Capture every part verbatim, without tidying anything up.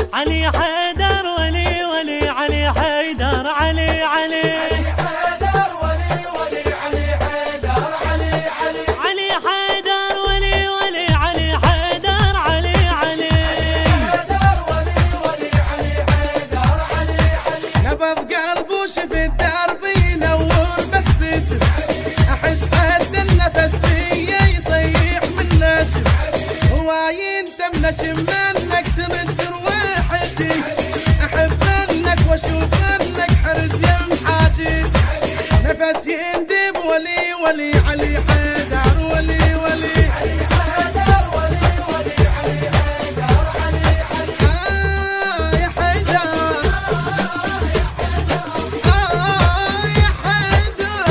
علي حيدر ولي ولي علي حيدر علي علي حيدر ولي ولي علي حيدر علي علي علي حيدر ولي ولي علي حيدر علي علي حيدر ولي ولي علي حيدر علي علي نبض قلب وشف الدرب ينور بس باسم احس حد النفس فيا يصيح من ناشف هو ينتم نشم منك تمد روحتي احب انك واشوف انك حرز يم حاجتي نفس يندب ولي ولي علي حيدر ولي ولي علي حيدر ولي ولي علي حيدر علي علي آه يا حيدر آه يا حيدر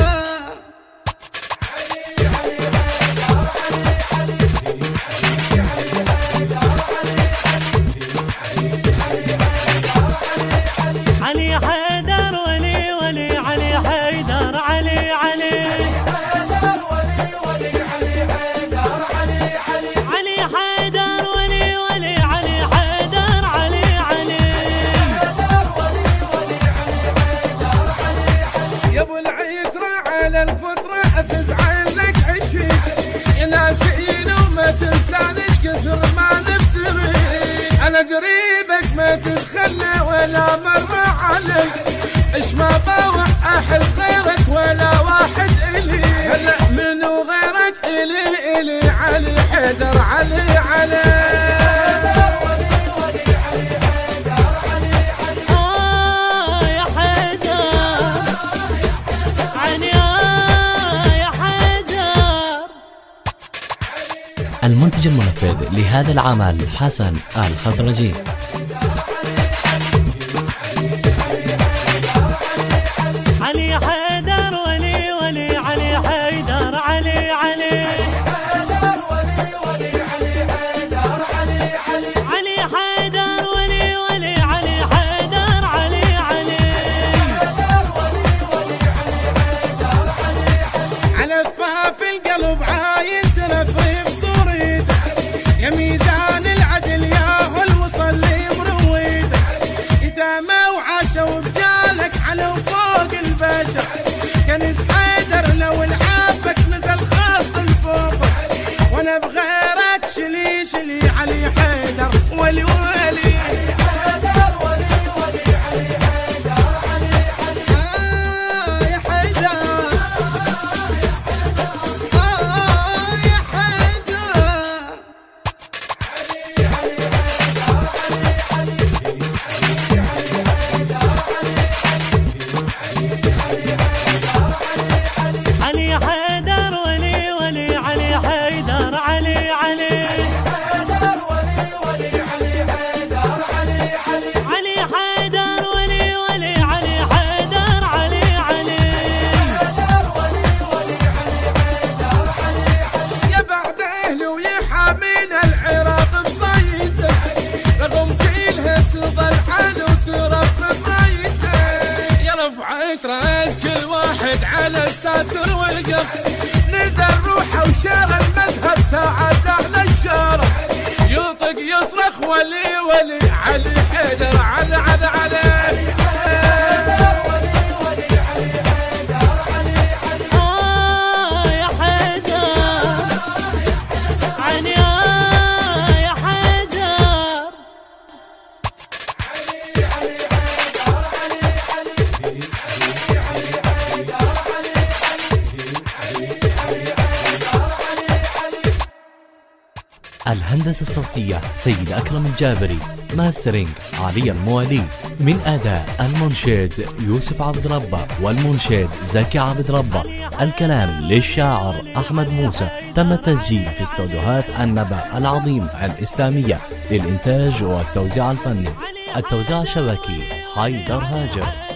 علي حيدر ولي ولي علي حيدر علي علي حيدر ولي ولي علي حيدر علي علي علي حيدر ولي ولي علي حيدر علي علي حيدر ولي ولي علي حيدر علي علي يا ابو العيترة على الفطرة افز عنك عشيق يا ناسين وما تنسانيش كثر ما نفتري انا قريبك ما تتخلى ولا مرة عليك اش ما بوح احس غيرك ولا واحد الي هلا منو غيرك الي الي علي حيدر علي علي حيدر ولي ولي علي حيدر علي علي آه يا حيدر علي آه يا حيدر. المنتج المنفذ لهذا العمل حسن الخزرجي. علي حيدر ولي ولي علي حيدر علي علي حيدر ولي ولي علي حيدر علي علي علي حيدر ولي ولي علي حيدر علي علي حيدر ولي ولي علي حيدر علي علي على ثفاف القلب عاين تنفري بصوريده يا ميزان العدل يا هو الوصل لي مرويده يتامى وعاشا وبجالك على وفوق البشر كنز حيدر لو العابك نزل خط الفوق وانا بغيرك شلي شلي علي حيدر ولي ولي حيدر ولي ولي علي حيدر علي علي آه يا حيدر آه يا حيدر علي حيدر ولي ولي علي حيدر علي علي حيدر ولي ولي علي حيدر علي علي علي حيدر ولي ولي علي حيدر علي علي حيدر ولي ولي علي حيدر علي علي يا بعد اهلي ويحامينا العراق بصيته رغم كلها تظل على وترفرف رايته يا رفعت راس كل واحد على الساتر والقف ندى روحه وشار المذهب تعال احنا الشارع يطق يصرخ ولي ولي علي حيدر علي علي علي حيدر ولي ولي علي حيدر علي علي آه يا حيدر علي آه يا حيدر. الهندسة الصوتية سيد أكرم الجابري. ماسترينج علي الموالي. من أداء المنشد يوسف عبد ربه والمنشد زكي عبد ربه. الكلام للشاعر أحمد موسى. تم التسجيل في استوديوهات النبأ العظيم الإسلامية للإنتاج والتوزيع الفني. التوزيع الشبكي حيدر هاجر.